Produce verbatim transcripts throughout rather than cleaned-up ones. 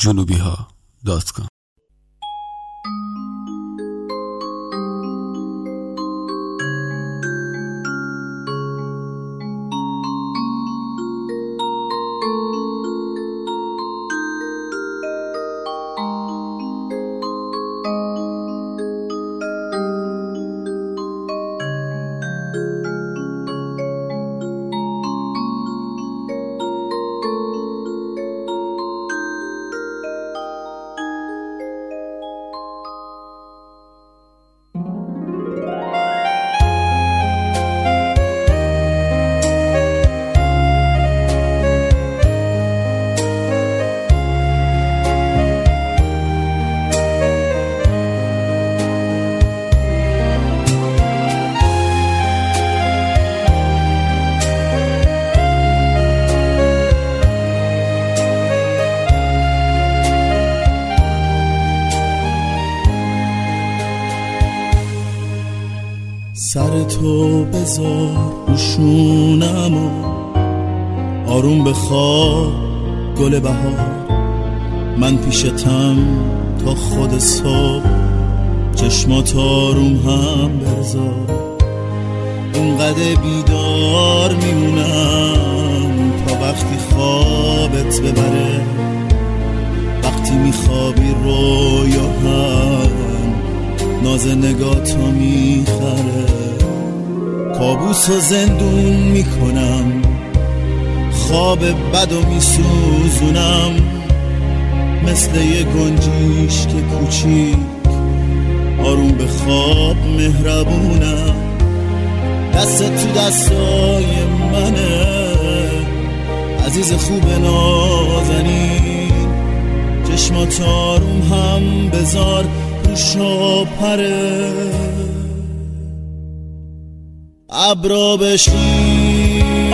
جنوبی ها دات کام. سر تو بذار روشونم و آروم بخواب گل بهار، من پیشتم تا خود صبح، چشمات آروم هم بذار، اونقدر بیدار میمونم تا وقتی خوابت ببره، وقتی میخوابی رویا هم ناز نگاتو میخره، کابوس و زندون میکنم، خواب بدو میسوزونم، مثل یه گنجیش که کوچیک آروم به خواب مهربونم، دست تو دستای منه عزیز خوب نازنین، چشمات آروم هم بذار روشا پره، ابرا بشی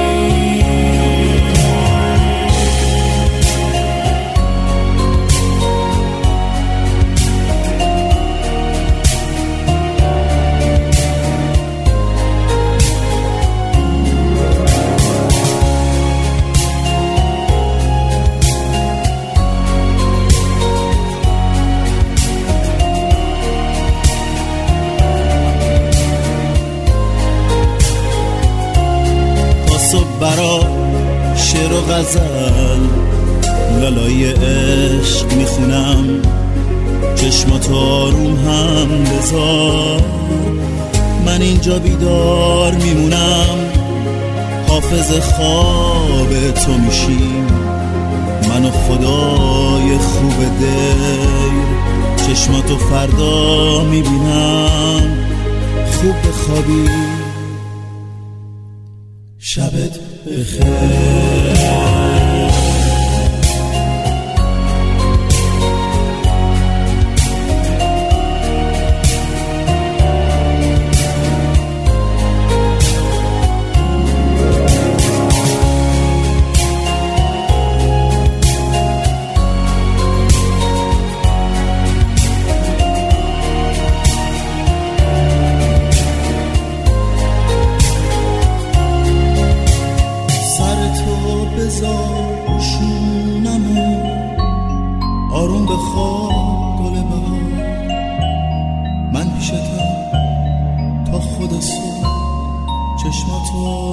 برا شعر و غزل لالای عشق میخونم، چشمات آروم هم بذار، من اینجا بیدار میمونم، حافظ خواب تو میشیم، من و خدای خوب دیر، چشماتو فردا میبینم، خوب بخوابی شبت بخیر. روشونم و آروم بخواب گل بهار، من پیشتم تا خود صبح، چشماتو